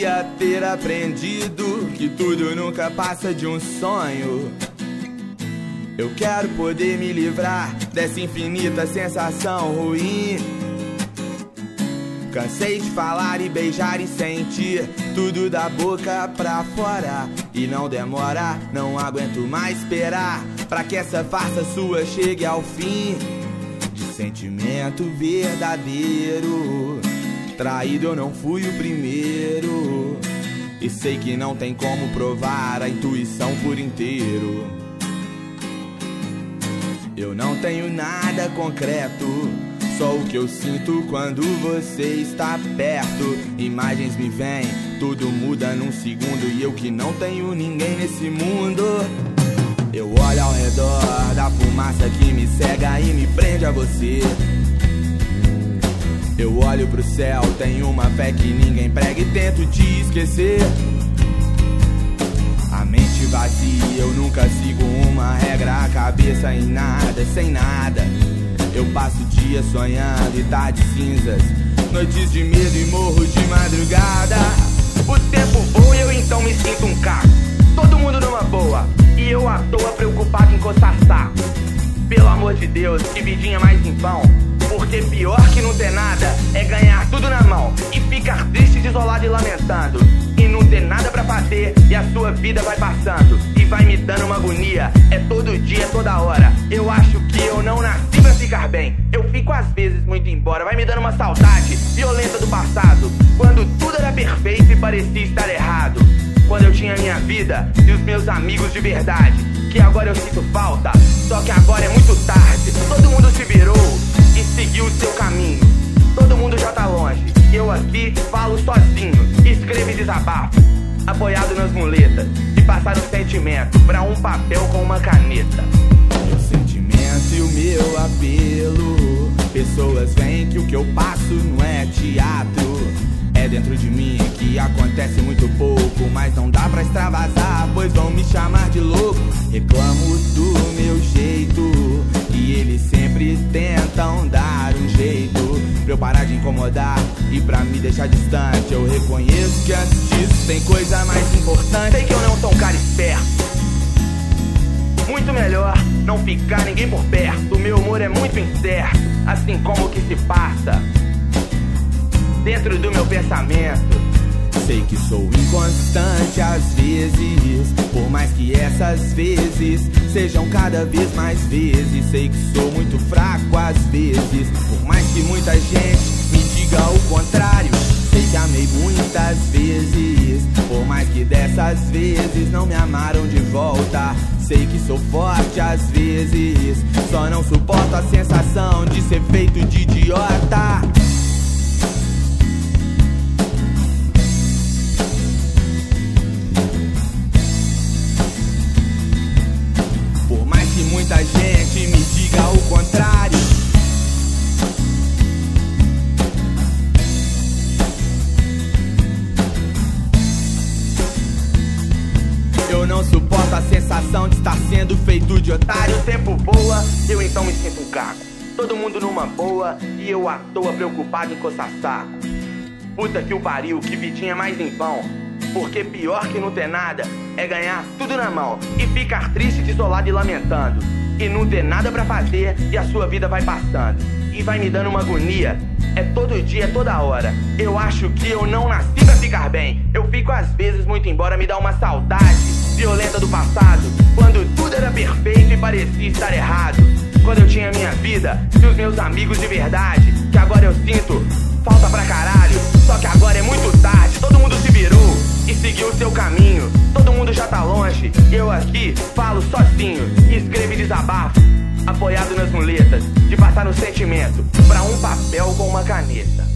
queria ter aprendido que tudo nunca passa de um sonho. Eu quero poder me livrar dessa infinita sensação ruim. Cansei de falar e beijar e sentir tudo da boca pra fora. E não demora, não aguento mais esperar pra que essa farsa sua chegue ao fim. De sentimento verdadeiro, traído eu não fui o primeiro. E sei que não tem como provar a intuição por inteiro. Eu não tenho nada concreto, só o que eu sinto quando você está perto. Imagens me vêm, tudo muda num segundo. E eu que não tenho ninguém nesse mundo. Eu olho ao redor da fumaça que me cega e me prende a você. Eu olho pro céu, tenho uma fé que ninguém prega e tento te esquecer. A mente vazia, eu nunca sigo uma regra. A cabeça em nada, sem nada. Eu passo dias sonhando e tardes cinzas, noites de medo e morro de madrugada. O tempo voa e eu então me sinto um caco. Todo mundo numa boa e eu à toa preocupado em coçar saco. Pelo amor de Deus, que vidinha mais em vão. Porque pior que não ter nada é ganhar tudo na mão e ficar triste, desolado e lamentando. E não ter nada pra fazer e a sua vida vai passando e vai me dando uma agonia. É todo dia, toda hora. Eu acho que eu não nasci pra ficar bem. Eu fico às vezes muito embora. Vai me dando uma saudade violenta do passado, quando tudo era perfeito e parecia estar errado. Quando eu tinha minha vida e os meus amigos de verdade, que agora eu sinto falta, só que agora é muito tarde. Todo mundo se virou e seguiu o seu caminho. Todo mundo já tá longe, eu aqui falo sozinho. Escrevo e desabafo, apoiado nas muletas, de passar um sentimento pra um papel com uma caneta. Meu sentimento e o meu apelo, pessoas veem que o que eu passo não é teatro. É dentro de mim que acontece muito pouco, mas não dá pra extravasar, pois vão me chamar de louco. Reclamo do meu jeito e eles sempre tentam dar um jeito pra eu parar de incomodar e pra me deixar distante. Eu reconheço que antes disso tem coisa mais importante. Sei que eu não sou um cara esperto, muito melhor não ficar ninguém por perto. O meu humor é muito incerto, assim como o que se passa dentro do meu pensamento. Sei que sou inconstante às vezes, por mais que essas vezes sejam cada vez mais vezes. Sei que sou muito fraco às vezes, por mais que muita gente me diga o contrário. Sei que amei muitas vezes, por mais que dessas vezes não me amaram de volta. Sei que sou forte às vezes, só não suporto a sensação de ser feito de idiota. Muita gente me diga o contrário. Eu não suporto a sensação de estar sendo feito de otário. O tempo voa, eu então me sinto um caco. Todo mundo numa boa e eu à toa preocupado em coçar saco. Puta que o pariu, que vidinha mais em vão. Porque pior que não ter nada é ganhar tudo na mão e ficar triste, desolado e lamentando. E não ter nada pra fazer e a sua vida vai passando e vai me dando uma agonia. É todo dia, toda hora. Eu acho que eu não nasci pra ficar bem. Eu fico às vezes muito embora, me dá uma saudade violenta do passado, quando tudo era perfeito e parecia estar errado. Quando eu tinha minha vida e os meus amigos de verdade, que agora eu sinto falta pra caralho. Só que agora é muito tarde, todo mundo se virou e seguiu o seu caminho. Todo mundo já tá longe, eu aqui falo sozinho. Escrevo e desabafo, apoiado nas muletas, de passar um sentimento pra um papel com uma caneta.